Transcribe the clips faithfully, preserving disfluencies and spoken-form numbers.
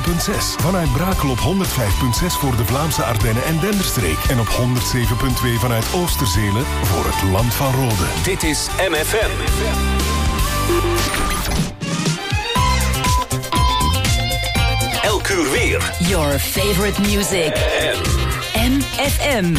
punt zes. Vanuit Brakel op honderd vijf punt zes voor de Vlaamse Ardennen en Denderstreek. En op honderd zeven punt twee vanuit Oosterzele voor het Land van Rode. Dit is M F M. Elk uur weer. Your favorite music. M F M.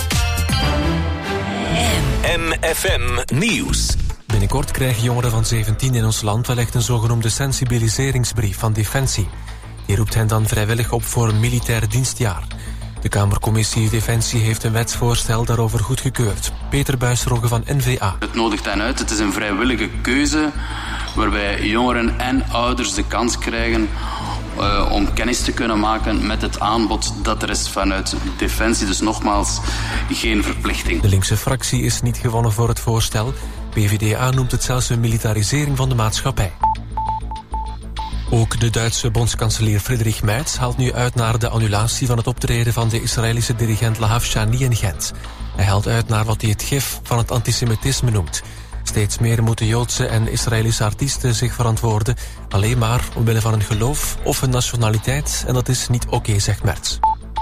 M F M Nieuws. Binnenkort krijgen jongeren van zeventien in ons land wellicht een zogenoemde sensibiliseringsbrief van Defensie. Die roept hen dan vrijwillig op voor een militair dienstjaar. De Kamercommissie Defensie heeft een wetsvoorstel daarover goedgekeurd. Peter Buisrogge van N V A. Het nodigt hen uit. Het is een vrijwillige keuze waarbij jongeren en ouders de kans krijgen uh, om kennis te kunnen maken met het aanbod dat er is vanuit Defensie. Dus nogmaals, geen verplichting. De linkse fractie is niet gewonnen voor het voorstel. P v d A noemt het zelfs een militarisering van de maatschappij. Ook de Duitse bondskanselier Friedrich Merz haalt nu uit naar de annulatie van het optreden van de Israëlische dirigent Lahav Shani in Gent. Hij haalt uit naar wat hij het gif van het antisemitisme noemt. Steeds meer moeten Joodse en Israëlische artiesten zich verantwoorden, alleen maar omwille van hun geloof of hun nationaliteit, en dat is niet oké, zegt Merz.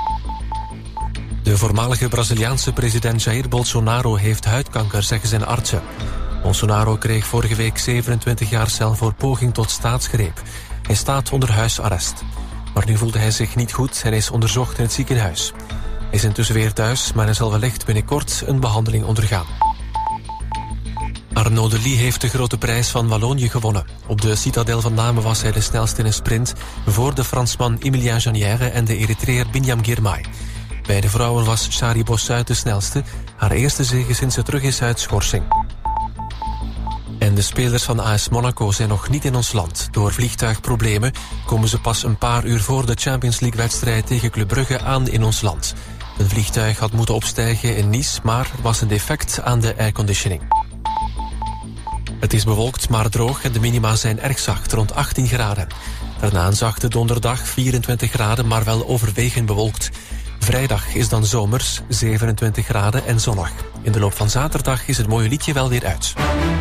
De voormalige Braziliaanse president Jair Bolsonaro heeft huidkanker, zeggen zijn artsen. Bolsonaro kreeg vorige week zevenentwintig jaar cel voor poging tot staatsgreep. Hij staat onder huisarrest. Maar nu voelde hij zich niet goed en is onderzocht in het ziekenhuis. Hij is intussen weer thuis, maar hij zal wellicht binnenkort een behandeling ondergaan. Arnaud Delis heeft de grote prijs van Wallonië gewonnen. Op de Citadel van Namen was hij de snelste in een sprint, voor de Fransman Emilien Janière en de Eritreër Binyam Girmay. Bij de vrouwen was Shari Bossuit de snelste, haar eerste zege sinds ze terug is uit schorsing. En de spelers van A S Monaco zijn nog niet in ons land. Door vliegtuigproblemen komen ze pas een paar uur voor de Champions League-wedstrijd tegen Club Brugge aan in ons land. Een vliegtuig had moeten opstijgen in Nice, maar er was een defect aan de airconditioning. Het is bewolkt, maar droog en de minima zijn erg zacht, rond achttien graden. Daarna een zachte donderdag, vierentwintig graden, maar wel overwegend bewolkt. Vrijdag is dan zomers, zevenentwintig graden en zonnig. In de loop van zaterdag is het mooie liedje wel weer uit.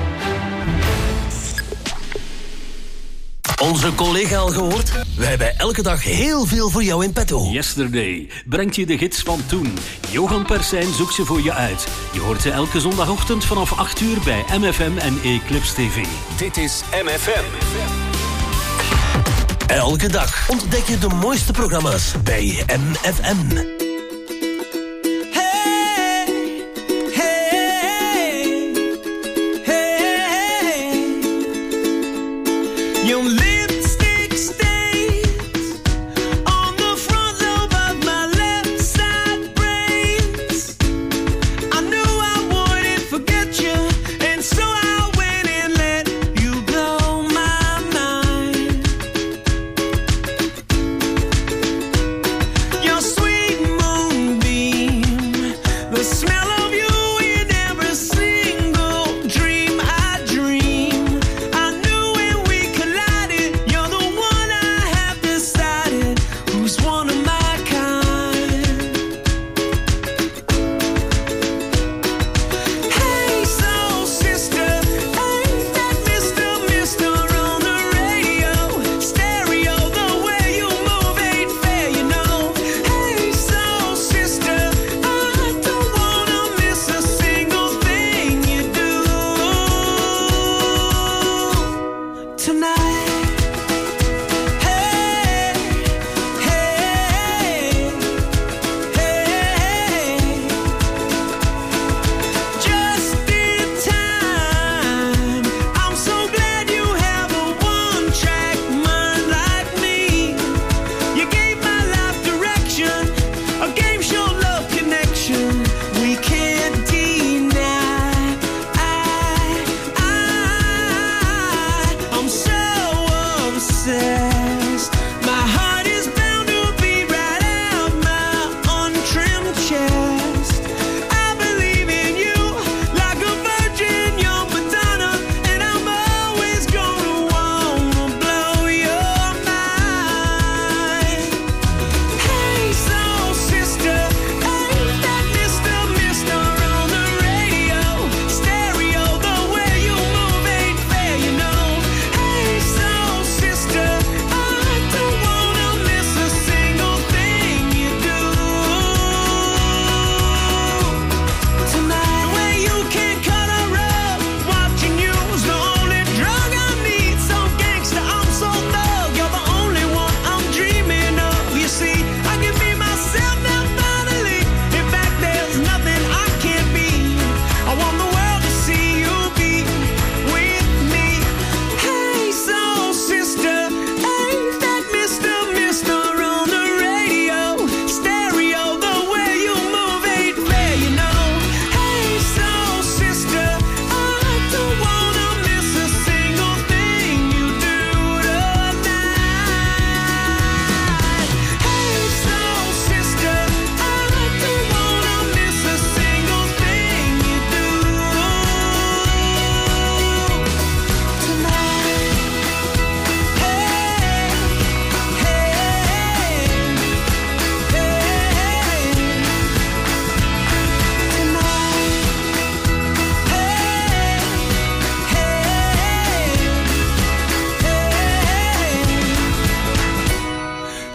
Onze collega al gehoord? Wij hebben elke dag heel veel voor jou in petto. Yesterday brengt je de gids van toen. Johan Persijn zoekt ze voor je uit. Je hoort ze elke zondagochtend vanaf acht uur bij M F M en Eclipse T V. Dit is M F M. Elke dag ontdek je de mooiste programma's bij M F M. Sweet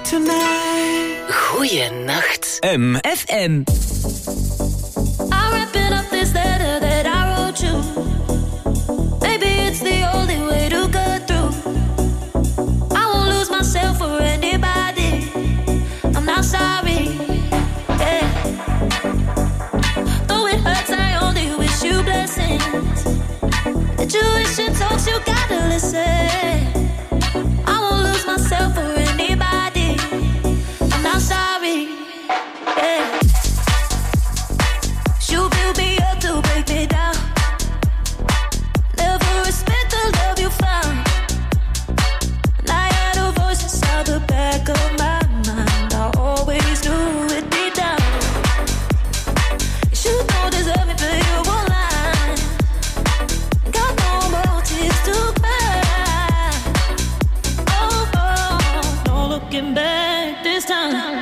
tonight. Goeienacht. M. F M. I'm wrapping up this letter that I wrote you. Maybe it's the only way to cut through. I won't lose myself for anybody. I'm not sorry. Yeah. Though it hurts, I only wish you blessings. The tuition talks, you gotta listen. I won't lose myself for anybody. I'm not sorry. Yeah. You build me up to break me down. Never respect the love you found. And I had a voice inside the back of my mind. I always knew it deep down. You don't deserve me, but you won't lie. Got no more tears to cry. Oh, oh, no looking back this time.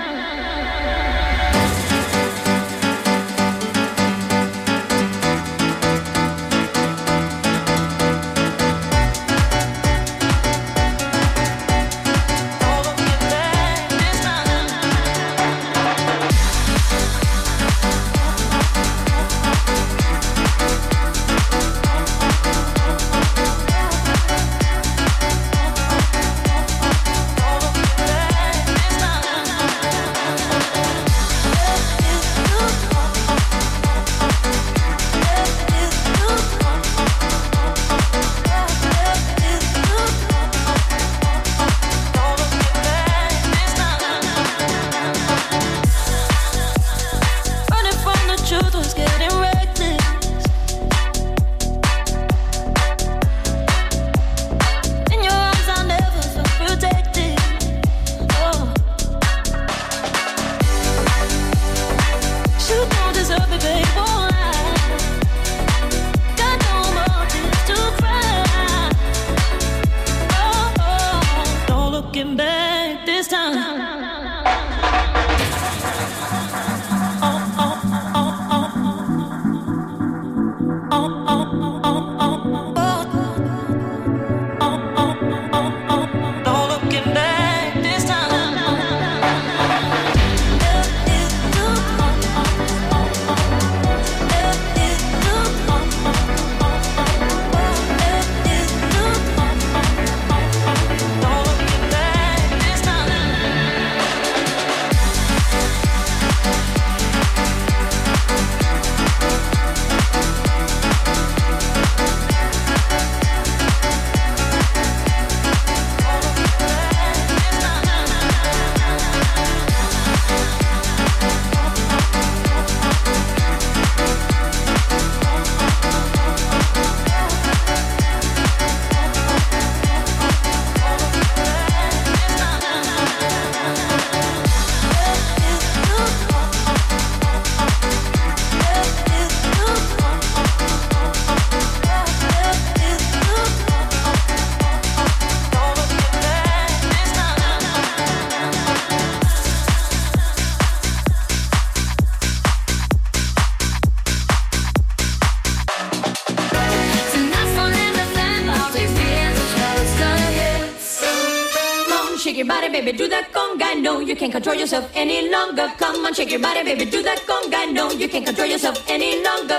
baby, do that conga. No, you can't control yourself any longer. Come on, shake your body, baby, do that conga. No, you can't control yourself any longer.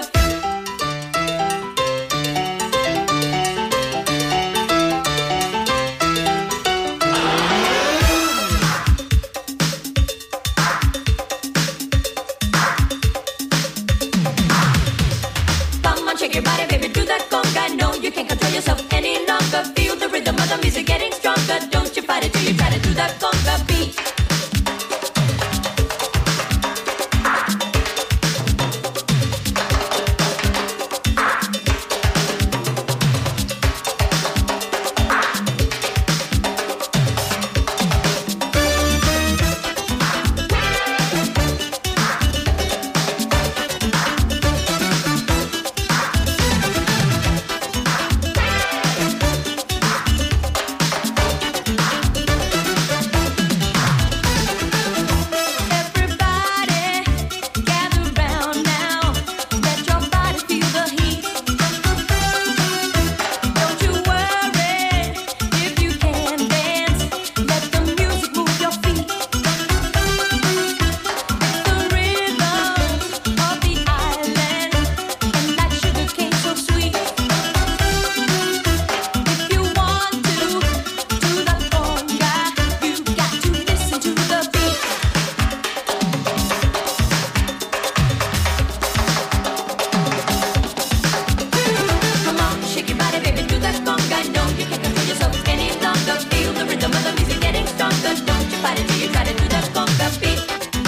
Come on, shake your body, baby, do that conga. No, you can't control yourself any longer. Feel the rhythm of the music getting stronger. Don't you fight it till you try to do that conga beat. till you try to do the conga beat.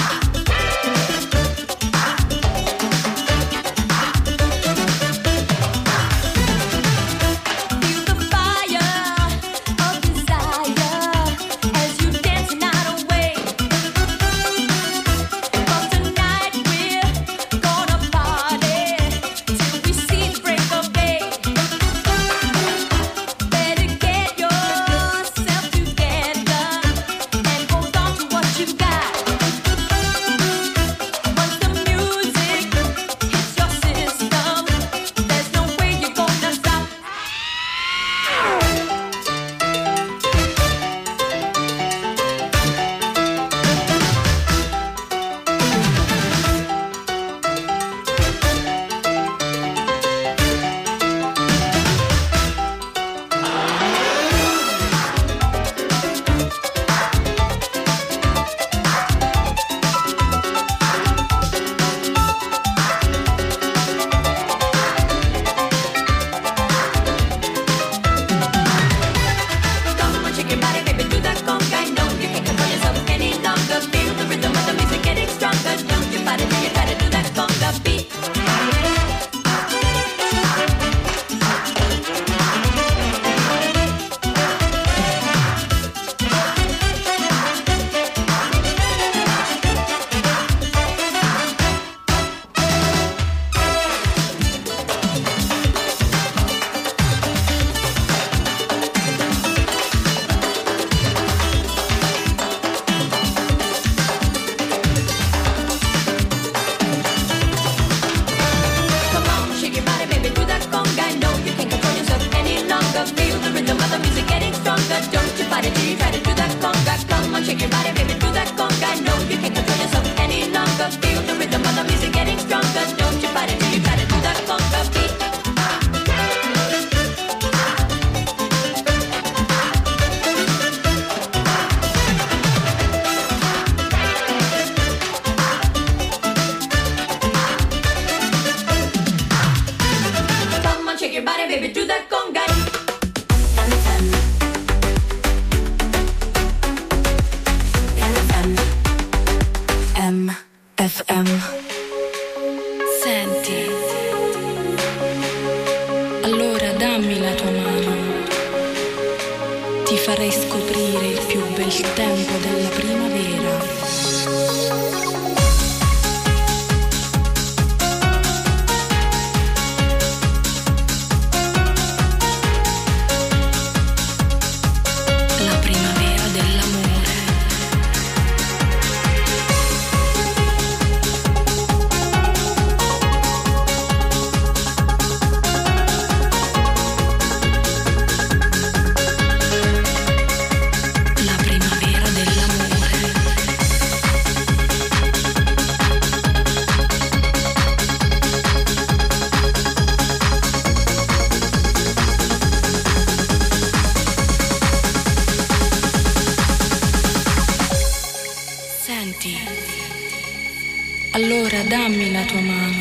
Allora dammi la tua mano,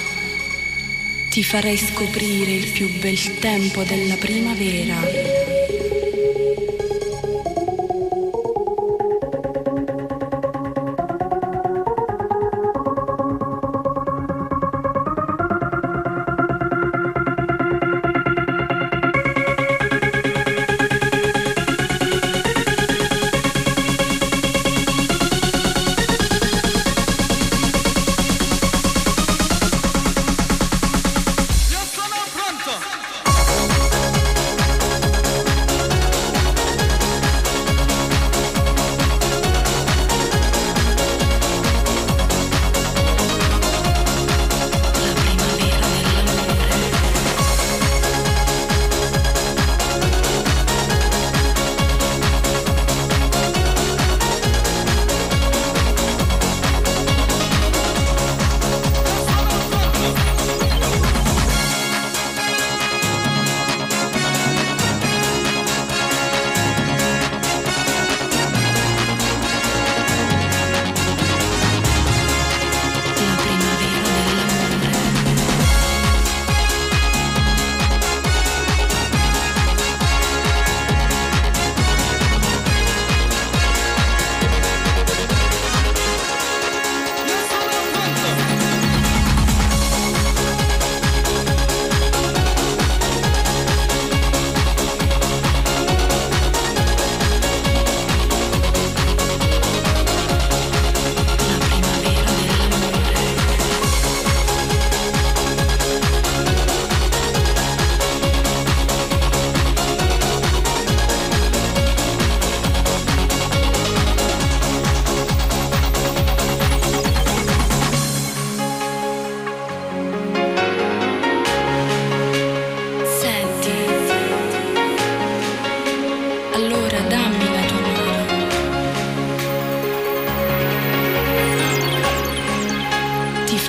ti farei scoprire il più bel tempo della primavera. Pronto?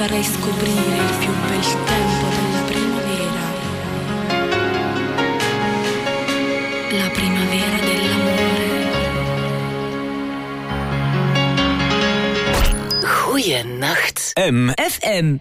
farei scoprire il più bel tempo della primavera. La primavera dell'amore. Goeienacht. M. F M.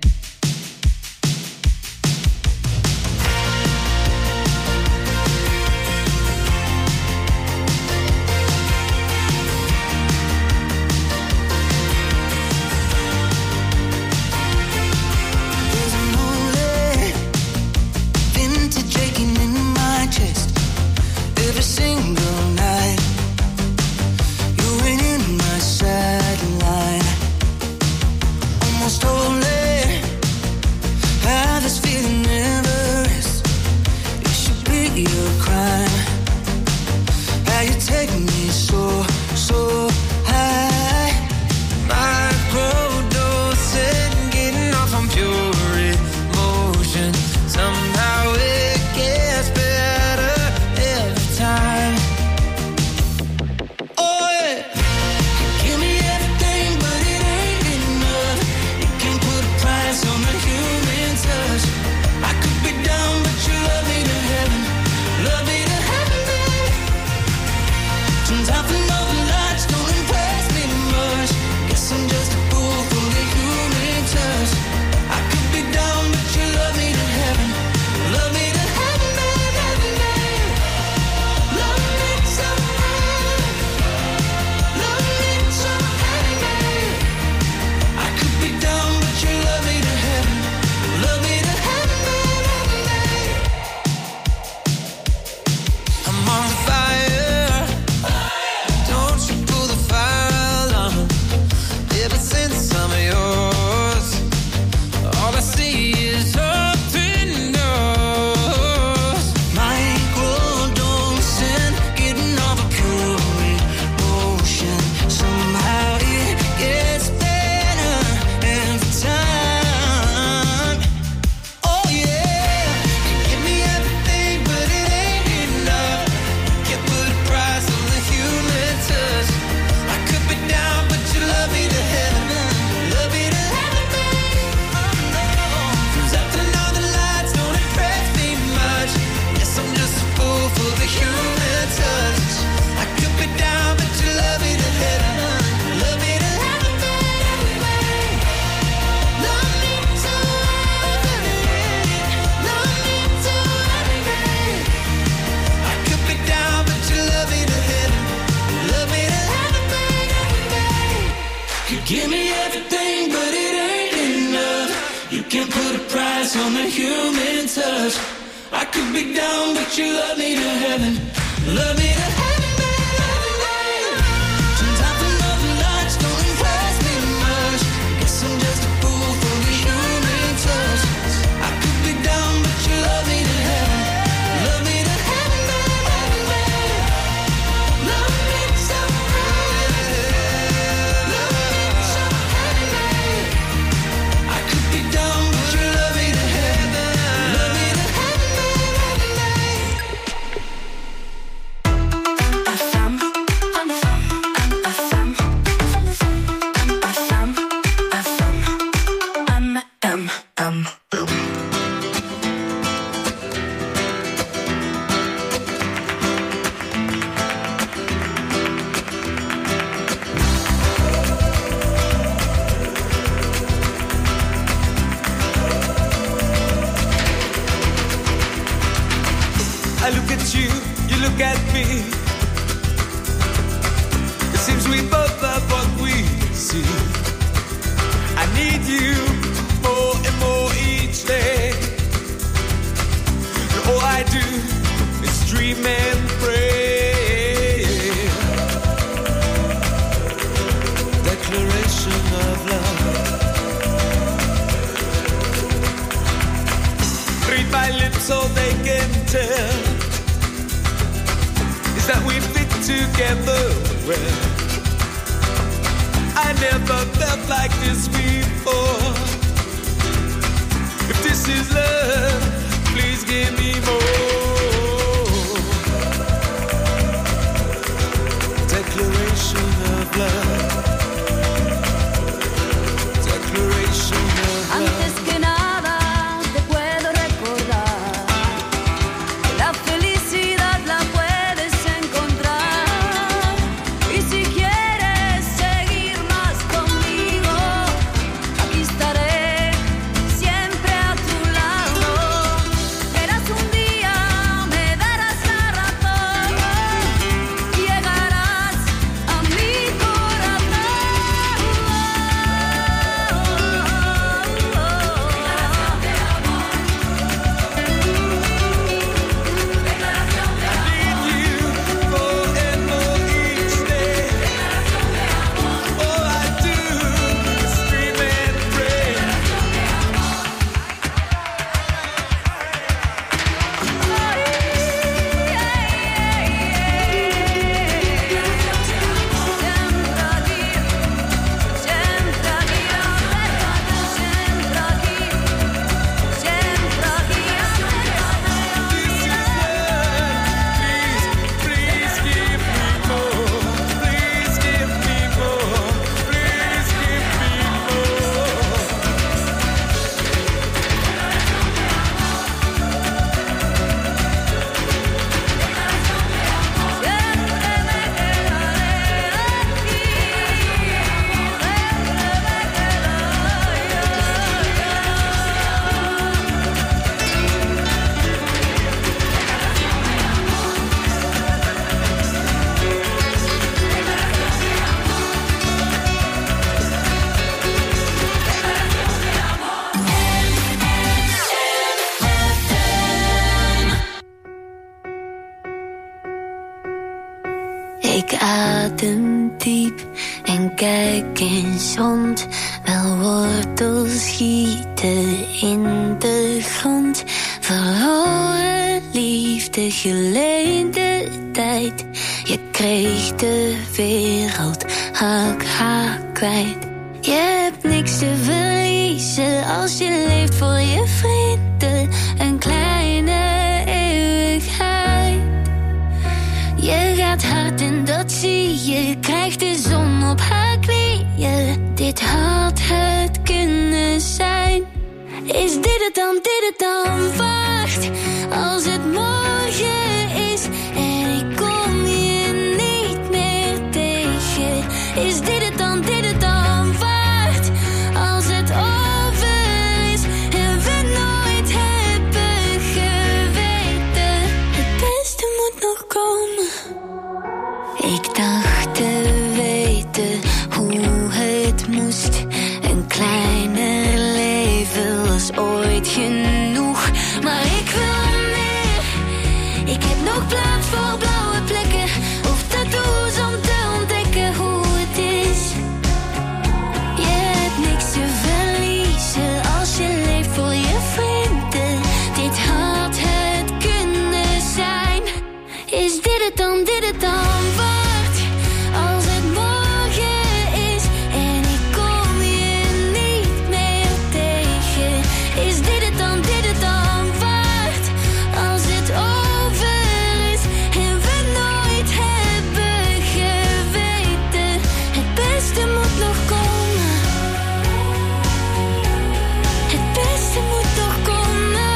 Declaration of kijk eens rond. Wel wortels schieten in de grond. Verloren liefde, geleende tijd. Je kreeg de wereld, haak haar kwijt. Je hebt niks te verliezen als je leeft voor je vrienden. Een kleine eeuwigheid. Je gaat hard en dat zie je. Krijgt de zon op haar knieën. Dit had het kunnen zijn. Is dit het dan, dit het dan waard? Als het morgen is en ik kom je niet meer tegen. Is dit het dan, dit het dan waard? Als het over is en we nooit hebben geweten. Het beste moet nog komen. Ik dacht te weten hoe het moest. Een kleiner leven was ooit genoeg. Maar ik wil meer. Ik heb nog plaats voor blauwe plekken of tattoos om te ontdekken hoe het is. Je hebt niks te verliezen als je leeft voor je vrienden. Dit had het kunnen zijn. Is dit het dan, dit het dan waard? Als het morgen is en ik kom je niet meer tegen. Is dit het dan, dit het dan waard? Als het over is en we nooit hebben geweten. Het beste moet nog komen. Het beste moet nog komen.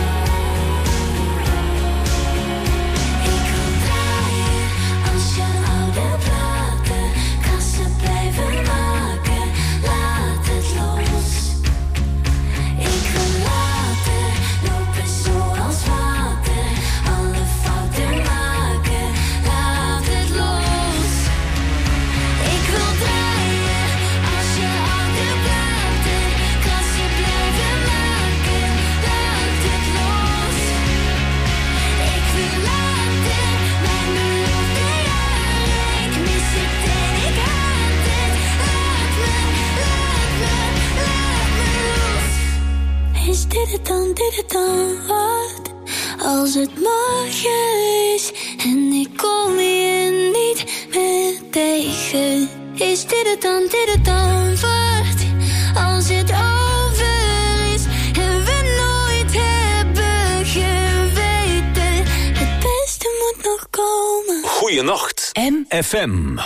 Ik wil draaien als je oude platen. Kassen blijven maken, laat het los. Ik wil laten lopen zoals water. Alle fouten maken, laat het los. Ik wil draaien als je oude platen. Kassen blijven maken, laat het los. Ik wil laten mijn belofte jaren. Ik mis het en ik haat het. Laat me, laat me, laat me los. Is dit het dan, dit het dan waard? Als het morgen is en ik kom je niet meer tegen. Is dit het dan, dit het dan waard? Als het over is en we nooit hebben geweten. Het beste moet nog komen. Goeienacht. M. F M.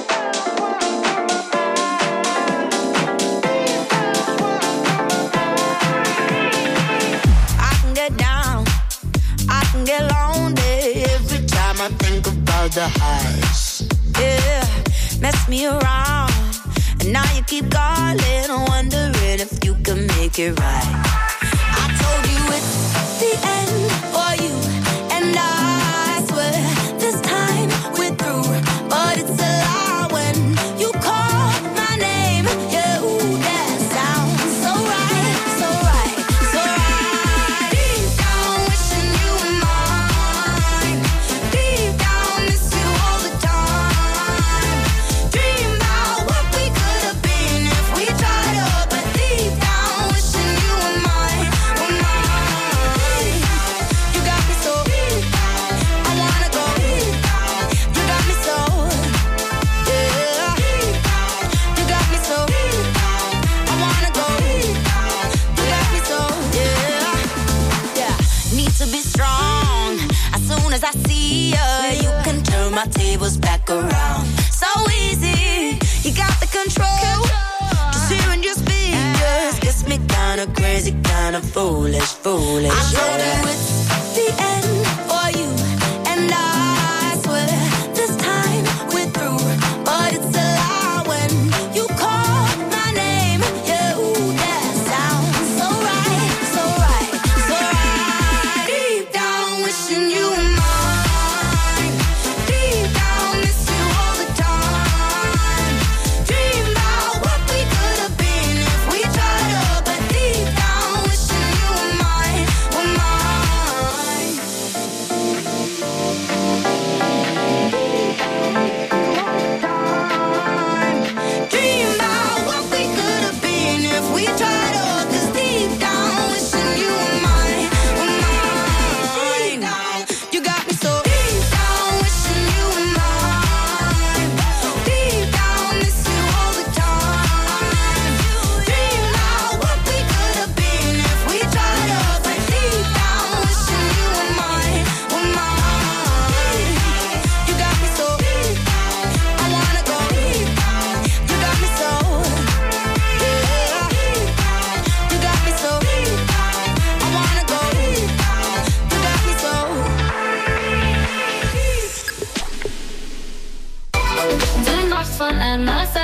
I can get down, I can get lonely every time I think about the highs. Yeah, mess me around, and now you keep calling, wondering if you can make it right. I told you it's the end for you, and I swear this time we're through, but it's a lie when you call my name. Yeah, ooh, that sounds so right, so right, so right. Deep down wishing you were mine. Deep down miss you all the time. Dream about what we could have been if we tried up. But deep down wishing you were mine, were mine. You got me so I wanna go. You got me so, yeah. You got me so I wanna go. You got me so, yeah. Yeah, need to be strong. As soon as I see you, you can turn my tables back around. So easy, you got the control. Just hearing your speakers gets me kinda crazy, kinda foolish, foolish. I told you it's the end for you, and I swear this time we're through, but it's a lie when you call my name. Yeah, ooh, that sounds so right, so right, so right. Deep down wishing you were mine. Deep down miss you all the time. Dream about what we could have been if we tried up. But deep down wishing you were mine, were mine.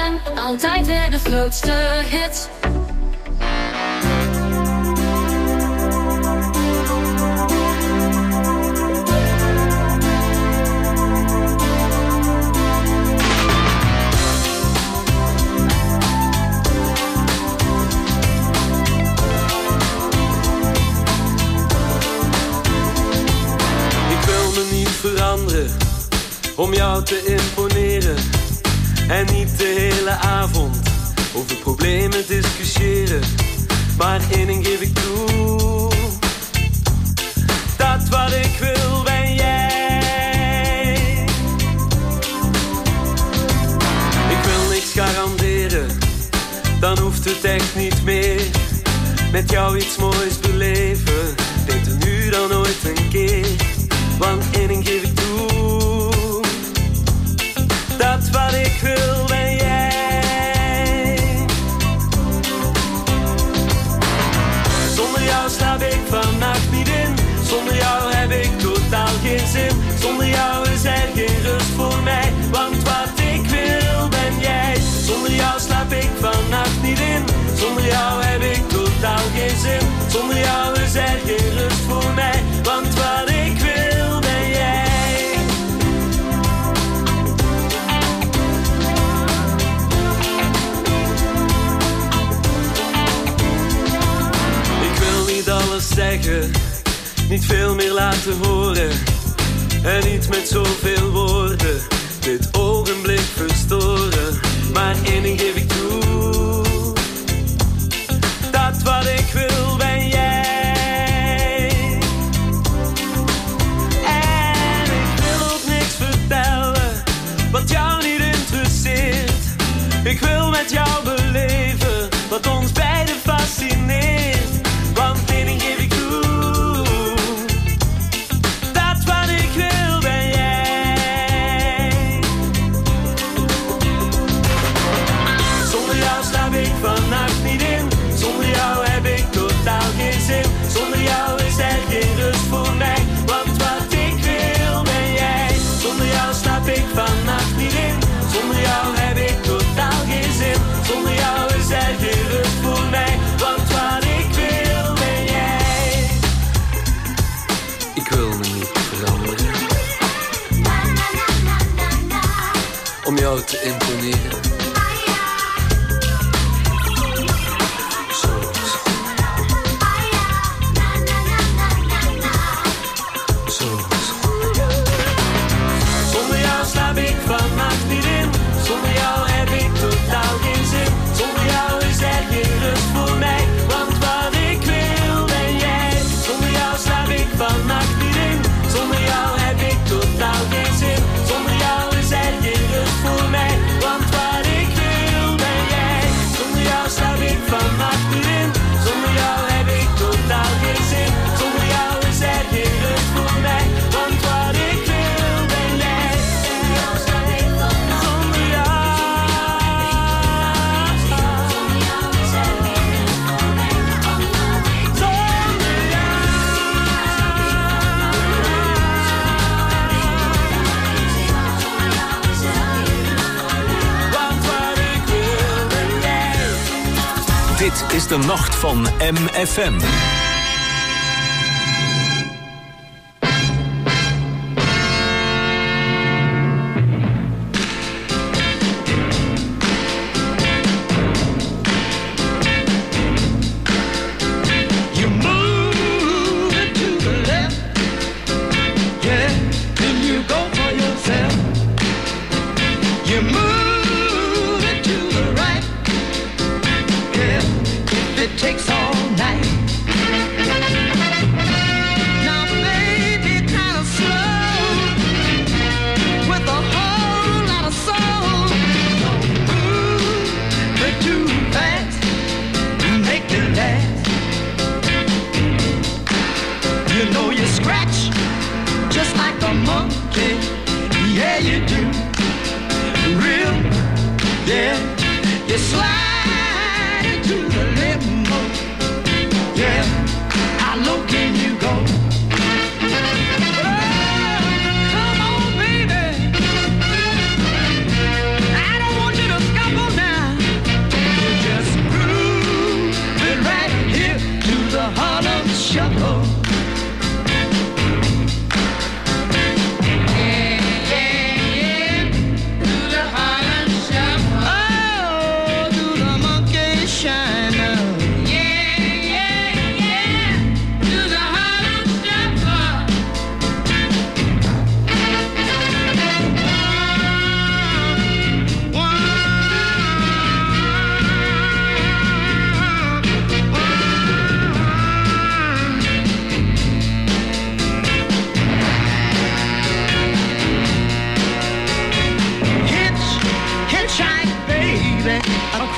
M, altijd weer de grootste hits. Veranderen om jou te imponeren en niet de hele avond over problemen discussiëren. Maar één ding geef ik toe, dat wat ik wil ben jij. Ik wil niks garanderen, dan hoeft het echt niet meer. Met jou iets moois beleven, beter nu dan ooit een keer. Want één ding geef ik toe, dat wat ik wil ben jij. Zonder jou slaap ik vannacht niet in. Zonder jou heb ik totaal geen zin. Zonder jou is er geen rust voor mij. Want wat ik wil ben jij. Zonder jou slaap ik vannacht niet in. Zonder jou heb ik totaal geen zin. Zonder jou is er geen rust voor mij. Want wat ik wil. Alles zeggen, niet veel meer laten horen en niet met zoveel woorden dit ogenblik verstoren. Maar één ding geef ik toe, dat wat ik wil ben jij. En ik wil ook niks vertellen wat jou niet interesseert. Ik wil met jou beleven wat ons beiden fascineert. Want één ding geef ik toe, dat wat ik wil ben jij. Zonder jou slaap ik vannacht niet in. Zonder jou heb ik totaal geen zin. Zonder jou is er geen rust voor mij. Want wat ik wil ben jij. Zonder jou slaap ik vannacht niet in. Zonder jou heb ik totaal geen zin. Zonder jou is er geen rust voor mij. Want wat ik wil ben jij. Ik wil me niet veranderen om jou te imponeren. Zonder jou slaap ik vannacht niet in. Zonder jou heb ik totaal geen zin. Zonder jou is er geen rust voor mij. Want wat ik wil ben jij. Zonder jou slaap ik vannacht niet in. Zonder jou heb ik totaal geen zin. Zonder jou is er geen rust voor mij. Want wat ik wil ben jij. Zonder jou slaap ik vannacht niet in. Zonder jou heb ik totaal geen zin. Zonder jou is er geen rust voor mij. Want wat ik wil ben jij. Zonder jou slaap ik vannacht. Zonder jou. Zonder jou is er geen rust voor mij. Want wat ik wil. Zonder jou. Want wat ik wil ben jij. Dit is de nacht van M F M. You move it to the left, yeah, then you go for yourself. You move it to the right, yeah, if it takes all night. Now baby, kind of slow, with a whole lot of soul. Don't move it too fast, make it last. You know you scratch just like a monkey, yeah you do. Real, yeah, you slide into the limbo.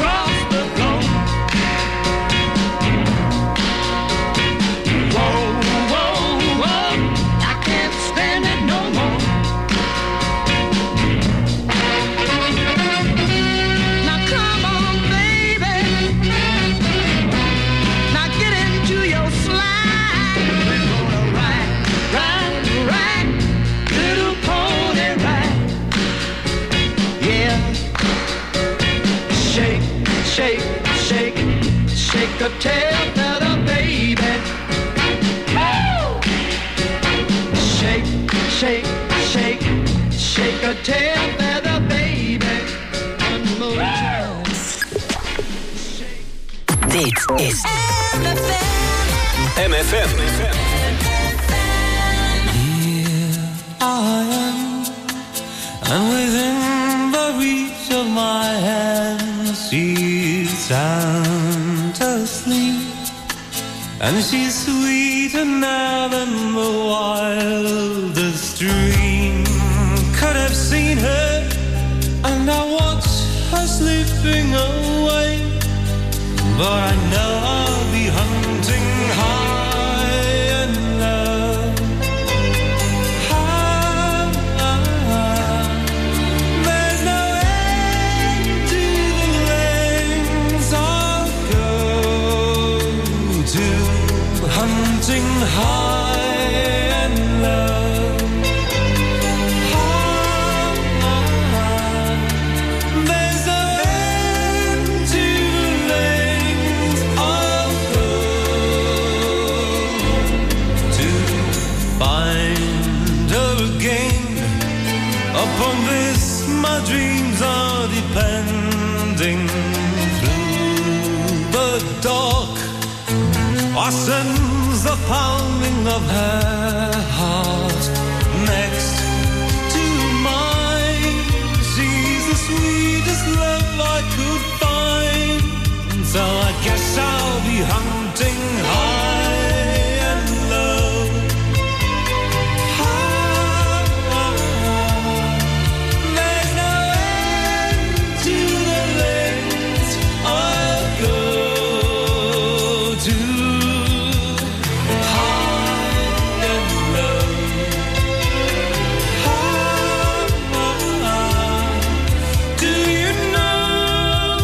across the floor. Whoa, whoa, whoa, I can't stand it no more. Now come on, baby. Now get into your slide. We're gonna ride, ride, ride, little pony ride. Yeah. Shake, shake, shake, shake a tail feather, baby. Oh! Shake, shake, shake, shake a tail feather, baby. One more time. Dit is M F M. I am, and within the reach of my hand, she's sound asleep, and she's sweeter now than the wildest dream could have seen her. And I watch her slipping away, but I know I'll be hunting high and low. High, high. There's no end to the lengths I'll go to, hunting high and low. High, high. There's no end to the lengths I'll go to find her again. Upon this my dreams are depending. Through the dark I sense the pounding of her heart next to mine. She's the sweetest love I could find, so I guess I'll be hunting high and low. High, high. There's no end to the lengths I'll go to. High and low. High, high. Do you know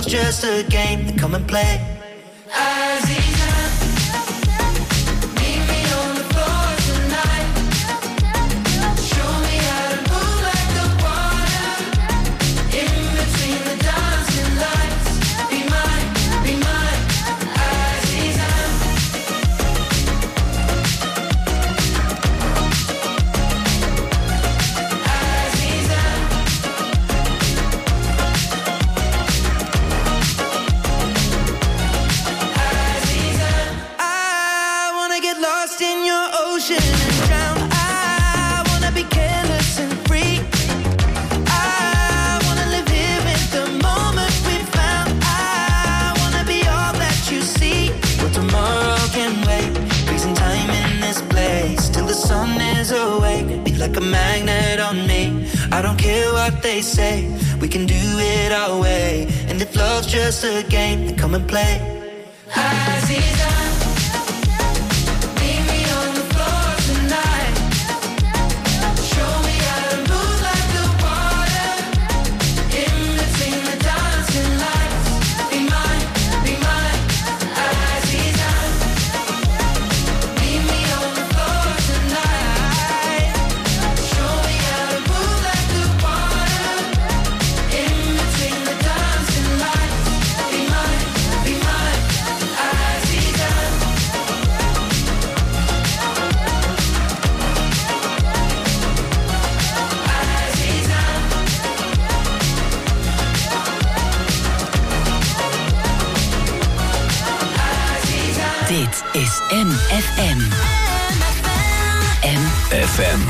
just a game, then come and play. Aziza, meet me on the floor tonight. Show me how to move like the water. In between the dancing lights. Be mine, be mine, Aziza. Aziza. I wanna get lost in your ocean and drown. I wanna be careless and free. I wanna live here in the moment we found. I wanna be all that you see. But tomorrow can wait. Freezing time in this place till the sun is awake. Be like a magnet on me. I don't care what they say. We can do it our way. And if love's just a game, then come and play. Aziza, meet me on the floor tonight. Show me how to move like the water. In between the dancing lights. Be mine, be mine, Aziza. Meet me on the floor tonight. Show me how to move like the water. In between the dancing lights. Be mine, be mine, Aziza. Dit is M F M. M F M.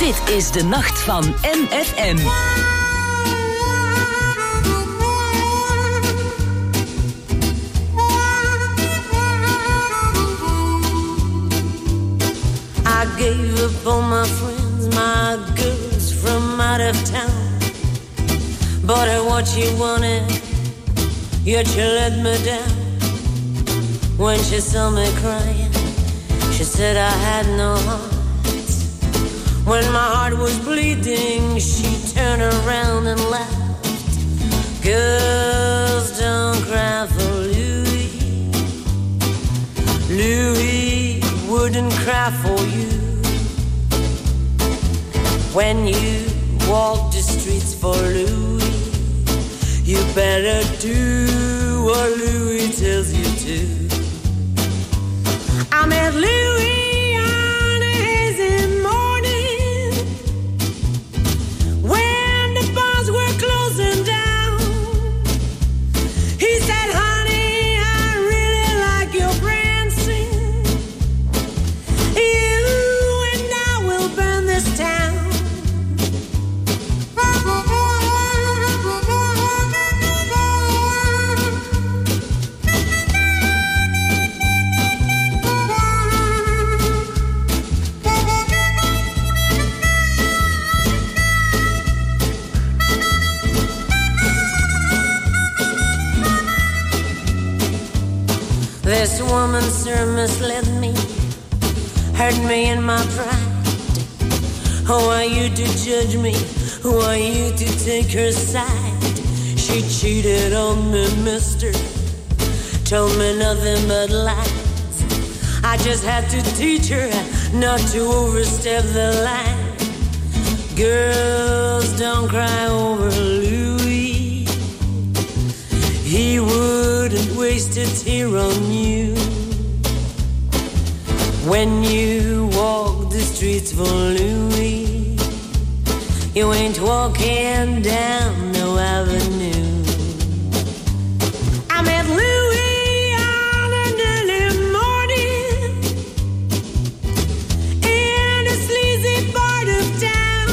Dit is de nacht van M F M. I gave up all my friends, my girls from out of town. Bought her what you wanted, yet you let me down. When she saw me crying, she said I had no heart. When my heart was bleeding, she turned around and laughed. Girls don't cry for Louis. Louis wouldn't cry for you. When you walk the streets for Louis, you better do what Louis tells you to. I met Louis on a hazy morning when the bars were closing down. He said, honey, I really like your prancing. You and I will burn this town. This woman, sir, misled me, hurt me in my pride. Who are you to judge me? Who are you to take her side? She cheated on me, mister, told me nothing but lies. I just had to teach her not to overstep the line. Girls, don't cry over Louis. He wouldn't waste a tear on you. When you walk the streets for Louis, you ain't walking down no avenue. I met Louis on an early morning in a sleazy part of town.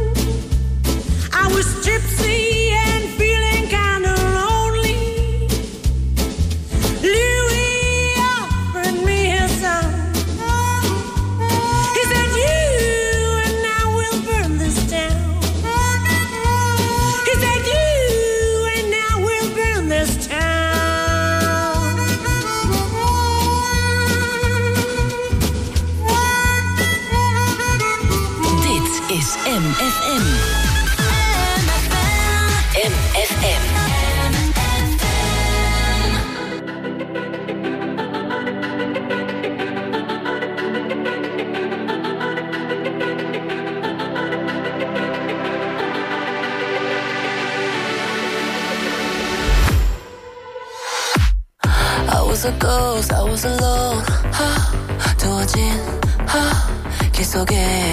I was tipsy and feeling kinda lonely. Louis offered me his song. He said, you and I will burn this town. He said, you and I will burn this town. Dit is M F M. M F M. I was a ghost, I was alone. 두어진 길 속에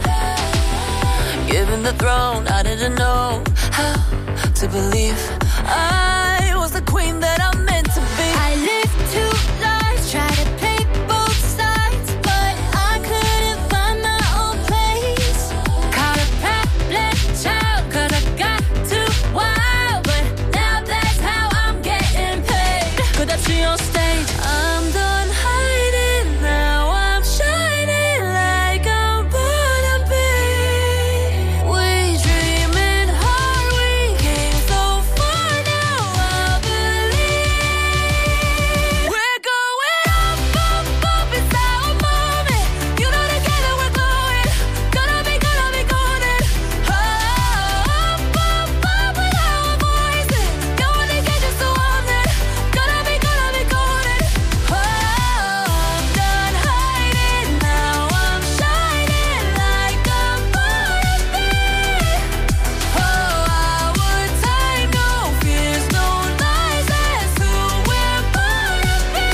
given the throne, I didn't know how to believe I was the queen that I'm meant to be. I lived two lives, tried to play both sides, but I couldn't find my own place. Caught a problem child, cause I got too wild, but now that's how I'm getting paid. 끝없이 on stage, I'm done hiding, now I'm shining like I'm born to be. We dreaming hard, we came so far, now I believe we're going up, up, up, it's our moment. You know together we're glowing, gonna be, gonna be golden. Oh, up, up, up with our voices, no one can catch us so on it. Gonna be, gonna be golden. Oh, I'm done hiding, now I'm shining like I'm born to be. Oh, our time, no fears, no lies, that's who we're born to be.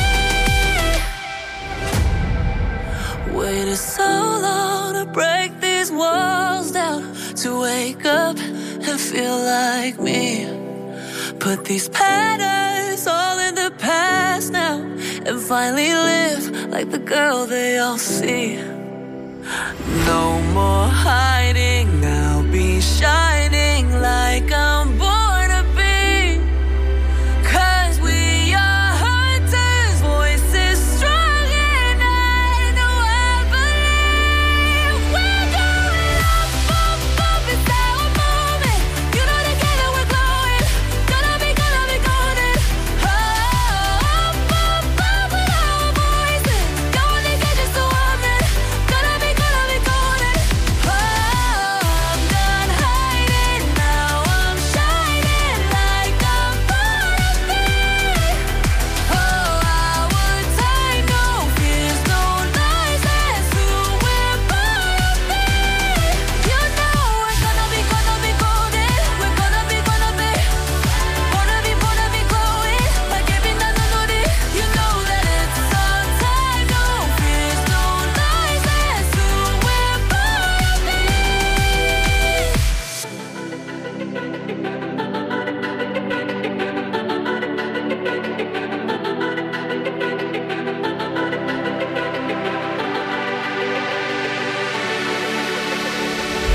Waited so long to break these walls down, to wake up and feel like me. Put these patterns all in the past now, and finally live like the girl they all see. No more hiding.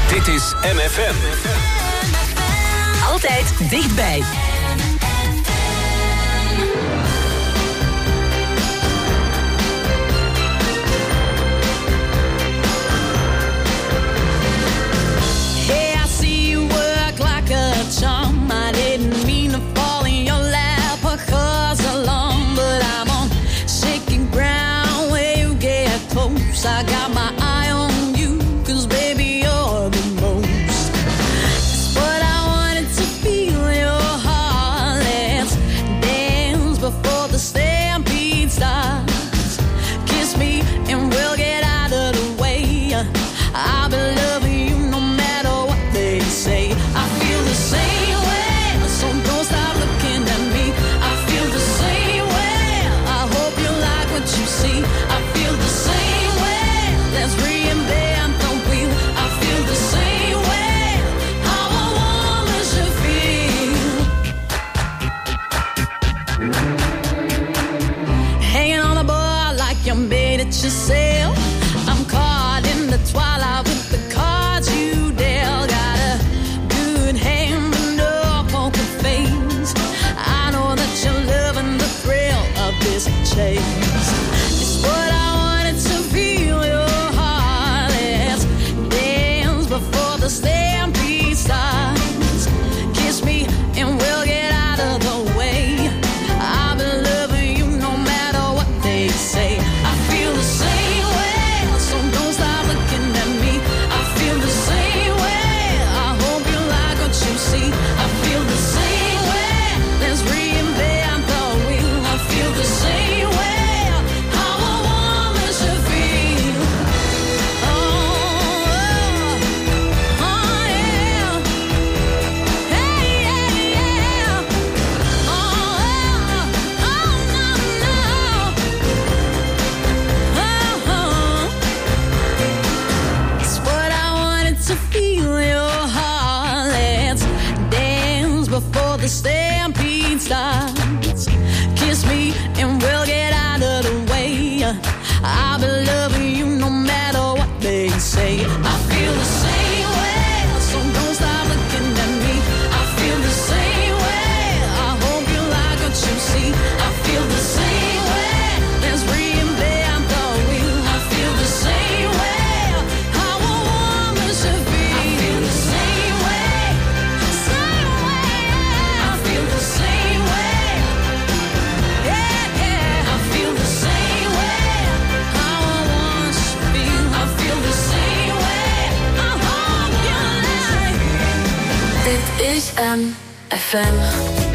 Dit is M F M. Altijd dichtbij. Hey, I see you work like a charm. I didn't mean to fall in your lap or cause alarm, but I'm on shaky ground where you get close. I got my eye on you, cause baby you're the most. It's what I wanted to feel your heart. Let's dance before the stampede starts. Kiss me and we'll get out of the way. I'll be loving you no matter what they say. I feel the same way, so don't stop looking at me. I feel the same way, I hope you like what you see. I feel the same way, let's reinvent the wheel. I feel the same way, how I want us to feel. Hanging on a bar like you made it yourself. I'm caught in the twilight with the cards you dealt. Got a good hand but no poker face. I know that you're loving the thrill of this chase. It's what I wanted to feel your heart. Let's dance before the stampede starts. Kiss me and we'll get out of the way. I've been loving you no matter what they say. I feel the same way, so don't stop looking at me. I feel the same way, I hope you like what you see. I feel the same way, let's reinvent the wheel. I feel the same way, how I want us to feel. Oh, oh, oh yeah. Hey, yeah, yeah. Oh, oh, oh, no, no. Oh, it's what I wanted to feel your heart. Let's dance before the stampede starts. Kiss me and we'll get out of the way. I'll be loving you no matter what they say. I feel the same way, so don't stop looking at me. I feel the same way, I hope you like what you see. I feel the same way, let's reinvent the wheel. I feel the same way, how I want us to feel. I feel the same way, same way. I feel the same way, yeah, yeah. I feel the same way, how I want us to feel. I feel the same way, I hope you like. Dit is M F M.